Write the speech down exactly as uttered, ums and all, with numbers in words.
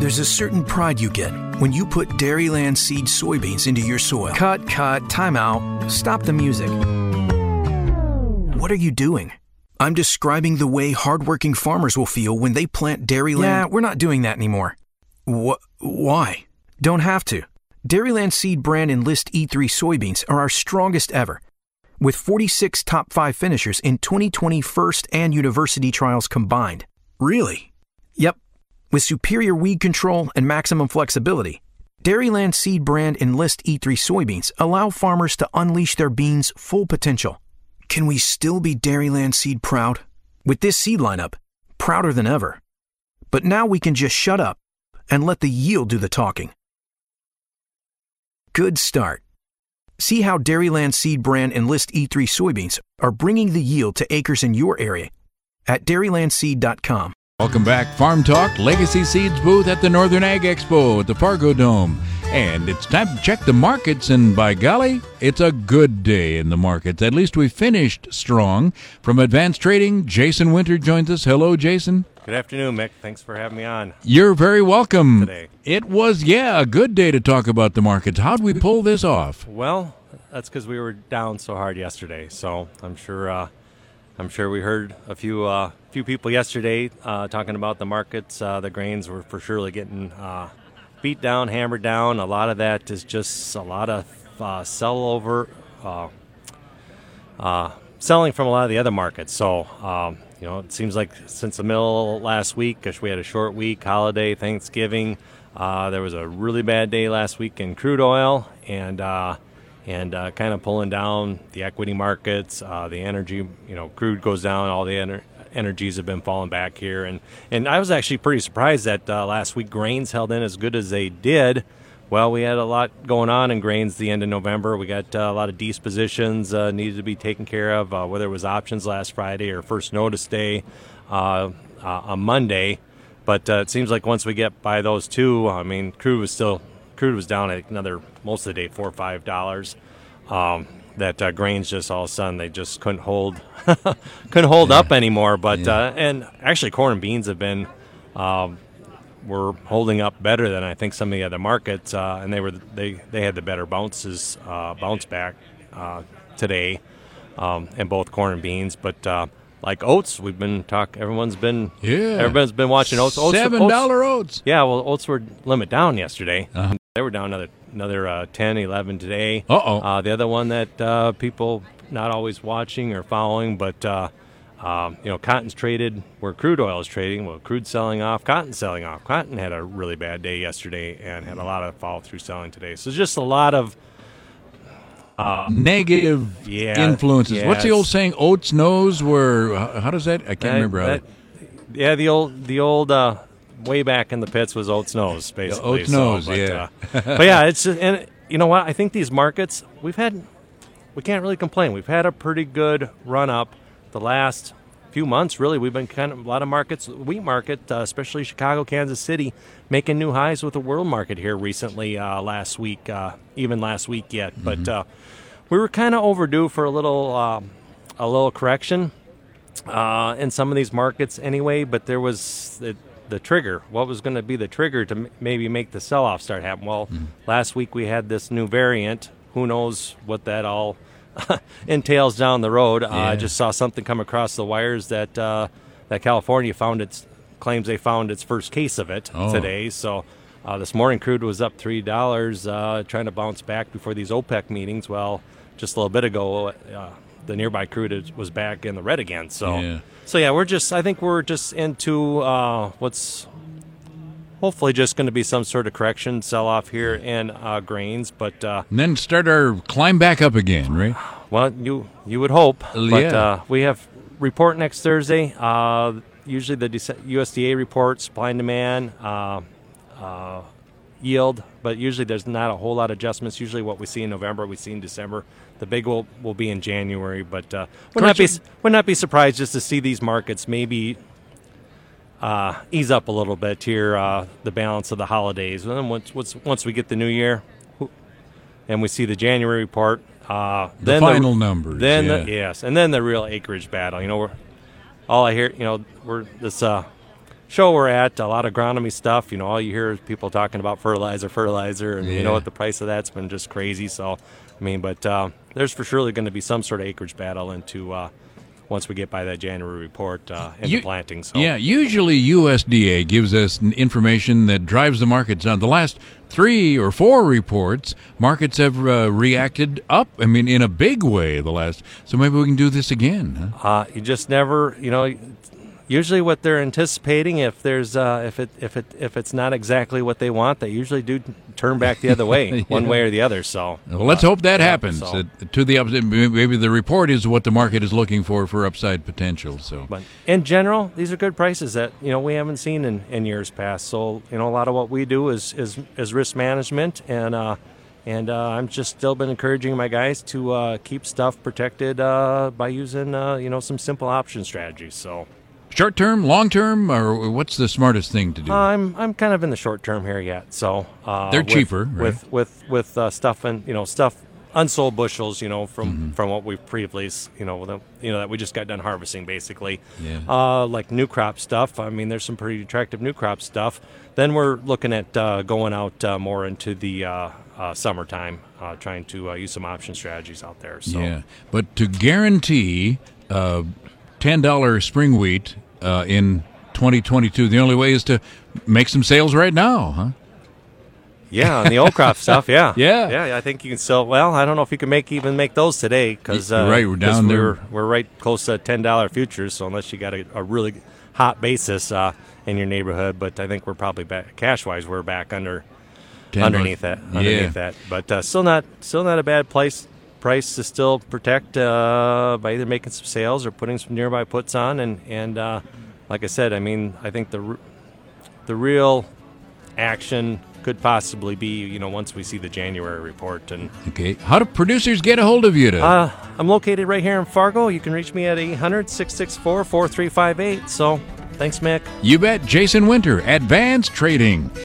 There's a certain pride you get when you put Dairyland Seed soybeans into your soil. Cut, cut, time out. Stop the music. What are you doing? I'm describing the way hardworking farmers will feel when they plant Dairyland. Yeah, we're not doing that anymore. Wh- why? Don't have to. Dairyland Seed brand Enlist E three soybeans are our strongest ever, with forty-six top five finishers in twenty twenty first and university trials combined. Really? Yep. With superior weed control and maximum flexibility, Dairyland Seed brand Enlist E three soybeans allow farmers to unleash their beans' full potential. Can we still be Dairyland Seed proud? With this seed lineup, prouder than ever. But now we can just shut up and let the yield do the talking. Good start. See how Dairyland Seed brand Enlist E three soybeans are bringing the yield to acres in your area at dairyland seed dot com. Welcome back, Farm Talk, Legacy Seeds booth at the Northern Ag Expo at the Fargo Dome. And it's time to check the markets, and by golly, it's a good day in the markets. At least we finished strong. From Advanced Trading, Jason Winter joins us. Hello, Jason. Good afternoon, Mick. Thanks for having me on. You're very welcome. Today. It was, yeah, a good day to talk about the markets. How'd we pull this off? Well, that's because we were down so hard yesterday. So I'm sure uh, I'm sure we heard a few uh, few people yesterday uh, talking about the markets. Uh, the grains were for surely getting uh, beat down, hammered down. A lot of that is just a lot of uh, sell over, uh, uh, selling from a lot of the other markets. So, um, you know, it seems like since the middle of last week, because we had a short week, holiday, Thanksgiving, uh, there was a really bad day last week in crude oil, and uh, and uh, kind of pulling down the equity markets, uh, the energy. You know, crude goes down, all the ener- energies have been falling back here, and and I was actually pretty surprised that uh, last week grains held in as good as they did. Well, we had a lot going on in grains the end of November. We got uh, a lot of dispositions uh, needed to be taken care of, uh, whether it was options last Friday or first notice day uh, uh, on Monday. But uh, it seems like once we get by those two, I mean, crude was still crude was down at another most of the day four or five dollars. Um, that uh, grains just all of a sudden they just couldn't hold couldn't hold yeah. up anymore. But yeah. uh, and actually corn and beans have been. Um, were holding up better than I think some of the other markets, uh, and they were they, they had the better bounces uh, bounce back uh, today, um, in both corn and beans. But uh, like oats, we've been talk. Everyone's been yeah. Everyone's been watching oats. oats Seven dollar oats. Yeah, well, oats were limit down yesterday. Uh-huh. They were down another another uh, ten, eleven today. Uh-oh. Uh, the other one that uh, people not always watching or following, but. Uh, Um, you know, cotton's traded where crude oil is trading. Well, crude selling off, cotton selling off. Cotton had a really bad day yesterday and had a lot of follow-through selling today. So just a lot of uh, negative yeah, influences. Yeah, What's the old saying? Oats knows where? How does that? I can't that, remember. How that, yeah, the old, the old, uh, way back in the pits was Oats knows, basically. Oats knows, so, but, yeah. uh, but yeah, it's just, and you know what? I think these markets we've had, we can't really complain. We've had a pretty good run up. The last few months, really, we've been kind of a lot of markets, wheat market, uh, especially Chicago, Kansas City, making new highs with the world market here recently, uh, last week, uh, even last week yet. Mm-hmm. But uh, we were kind of overdue for a little, uh, a little correction uh, in some of these markets, anyway. But there was the, the trigger. What was going to be the trigger to m- maybe make the sell-off start happening? Well, mm-hmm. last week we had this new variant. Who knows what that all entails down the road. Uh, yeah. I just saw something come across the wires that uh, that California found its claims they found its first case of it oh. today. So uh, this morning crude was up three dollars, uh, trying to bounce back before these OPEC meetings. Well, just a little bit ago, uh, the nearby crude is, was back in the red again. So yeah. so yeah, we're just I think we're just into uh, what's hopefully just going to be some sort of correction sell-off here in uh, grains, but uh, and then start our climb back up again, right? Well, you you would hope, yeah. but uh, we have report next Thursday. Uh, usually the U S D A report, supply and demand, uh, uh, yield, but usually there's not a whole lot of adjustments. Usually what we see in November, we see in December. The big will will be in January, but uh, would not be would not be surprised just to see these markets maybe. Uh, ease up a little bit here, uh, the balance of the holidays. And then once, once once we get the new year and we see the January report, uh, the then final the, numbers. Then yeah. the, yes, and then the real acreage battle. You know, we're all I hear. You know, we're this uh, show we're at. A lot of agronomy stuff. You know, all you hear is people talking about fertilizer, fertilizer, and Yeah. you know what, the price of that's been just crazy. So, I mean, but uh, there's for surely going to be some sort of acreage battle into uh, once we get by that January report uh, into You- planting. So. Yeah, usually U S D A gives us n- information that drives the markets on. The last three or four reports, markets have uh, reacted up. I mean, in a big way. The last, so maybe we can do this again. Huh? Uh, you just never, you know. Usually, what they're anticipating, if there's, uh, if it, if it, if it's not exactly what they want, they usually do turn back the other way, one Yeah. way or the other. So, Well, let's uh, hope that yeah, happens. so- Uh, to the upside, maybe the report is what the market is looking for for upside potential. So, But in general, these are good prices that you know we haven't seen in, in years past. So you know, a lot of what we do is is, is risk management, and uh, and uh, I'm just still been encouraging my guys to uh, keep stuff protected uh, by using uh, you know some simple option strategies. So. short term, long term, or what's the smartest thing to do? I'm I'm kind of in the short term here yet, so uh, They're with- cheaper, right? with with with uh, stuff and you know stuff unsold bushels, you know from Mm-hmm. from what we've previously you know the, you know that we just got done harvesting basically. Yeah. Uh, like new crop stuff. I mean, there's some pretty attractive new crop stuff. Then we're looking at uh, going out uh, more into the uh, uh, summertime, uh, trying to uh, use some option strategies out there. So. Yeah, but to guarantee uh, ten dollar spring wheat uh, in twenty twenty-two, the only way is to make some sales right now, huh? Yeah, on the old crop stuff, yeah, Yeah. yeah. I think you can still. Well, I don't know if you can make even make those today because Y- uh, right, we're 'cause down there. We're, we're right close to ten dollar futures. So unless you got a, a really hot basis uh, in your neighborhood, but I think we're probably back cash wise. We're back under ten underneath bucks. that, underneath Yeah. that. But uh, still not still not a bad place price to still protect uh, by either making some sales or putting some nearby puts on. And and uh, like I said, I mean, I think the r- the real action could possibly be, you know, once we see the January report. And Okay, how do producers get a hold of you? To uh, I'm located right here in Fargo. You can reach me at eight hundred, six six four, four three five eight. So thanks, Mick. You bet. Jason Winter, Advanced Trading.